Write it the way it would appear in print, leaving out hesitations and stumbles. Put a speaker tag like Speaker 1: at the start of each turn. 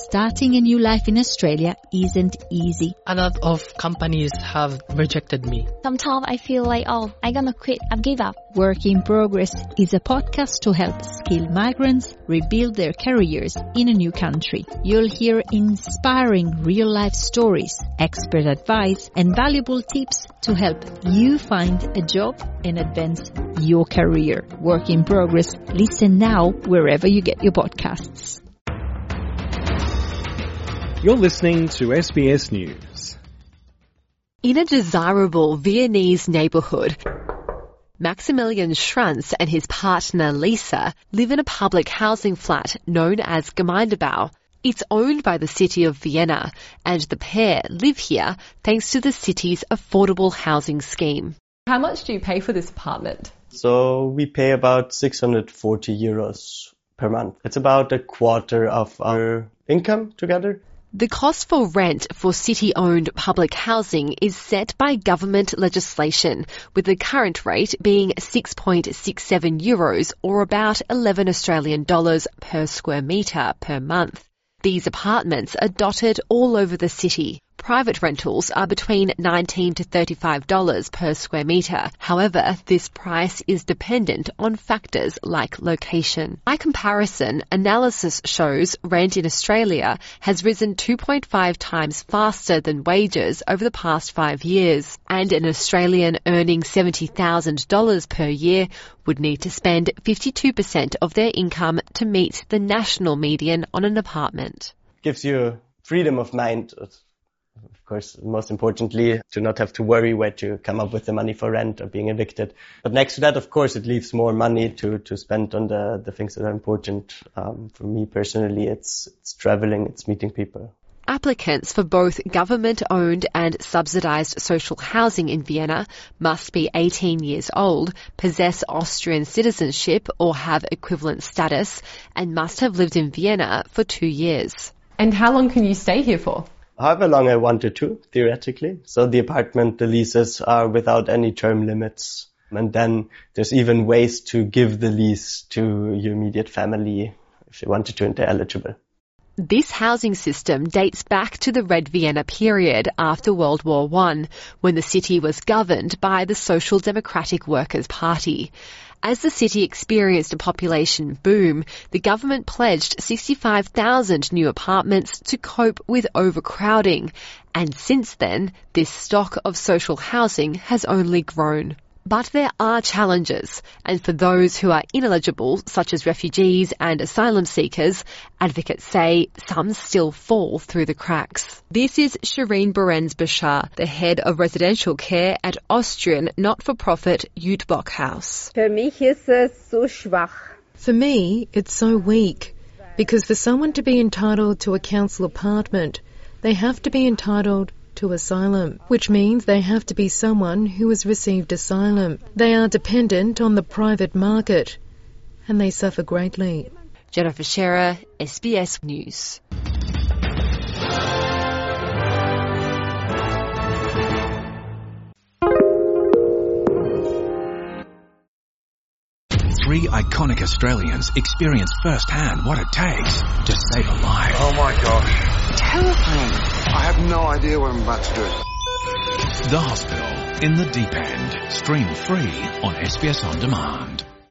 Speaker 1: Starting a new life in Australia isn't easy.
Speaker 2: A lot of companies have rejected me.
Speaker 3: Sometimes I feel like, I'm gonna quit, I've give up.
Speaker 1: Work in Progress is a podcast to help skilled migrants rebuild their careers in a new country. You'll hear inspiring real-life stories, expert advice, and valuable tips to help you find a job and advance your career. Work in Progress. Listen now wherever you get your podcasts.
Speaker 4: You're listening to SBS News.
Speaker 5: In a desirable Viennese neighbourhood, Maximilian Schranz and his partner Lisa live in a public housing flat known as Gemeindebau. It's owned by the city of Vienna, and the pair live here thanks to the city's affordable housing scheme.
Speaker 6: How much do you pay for this apartment?
Speaker 7: So we pay about 640 euros per month. It's about a quarter of our income together.
Speaker 5: The cost for rent for city-owned public housing is set by government legislation, with the current rate being 6.67 euros or about 11 Australian dollars per square metre per month. These apartments are dotted all over the city. Private rentals are between $19 to $35 per square metre. However, this price is dependent on factors like location. By comparison, analysis shows rent in Australia has risen 2.5 times faster than wages over the past 5 years, and an Australian earning $70,000 per year would need to spend 52% of their income to meet the national median on an apartment.
Speaker 7: Gives you freedom of mind. Of course, most importantly, to not have to worry where to come up with the money for rent or being evicted. But next to that, of course, it leaves more money to spend on the things that are important. For me personally, it's traveling, it's meeting people.
Speaker 5: Applicants for both government-owned and subsidised social housing in Vienna must be 18 years old, possess Austrian citizenship or have equivalent status, and must have lived in Vienna for 2 years.
Speaker 6: And how long can you stay here for?
Speaker 7: However long I wanted to, theoretically. So the apartment, the leases are without any term limits. And then there's even ways to give the lease to your immediate family if you wanted to and they're eligible.
Speaker 5: This housing system dates back to the Red Vienna period after World War I, when the city was governed by the Social Democratic Workers' Party. As the city experienced a population boom, the government pledged 65,000 new apartments to cope with overcrowding. And since then, this stock of social housing has only grown. But there are challenges, and for those who are ineligible, such as refugees and asylum seekers, advocates say some still fall through the cracks. This is Shireen Berens-Bashar, the head of residential care at Austrian not-for-profit Jutbock House.
Speaker 8: Für mich ist es so schwach.
Speaker 9: For me, it's so weak, because for someone to be entitled to a council apartment, they have to be entitled to asylum, which means they have to be someone who has received asylum. They are dependent on the private market, and they suffer greatly.
Speaker 5: Jennifer Scherer, SBS News.
Speaker 10: Three iconic Australians experience firsthand what it takes to save a life.
Speaker 11: Oh my gosh.
Speaker 5: Terrifying.
Speaker 11: I have no idea what I'm about to do.
Speaker 10: The Hospital in the Deep End. Stream free on SBS On Demand.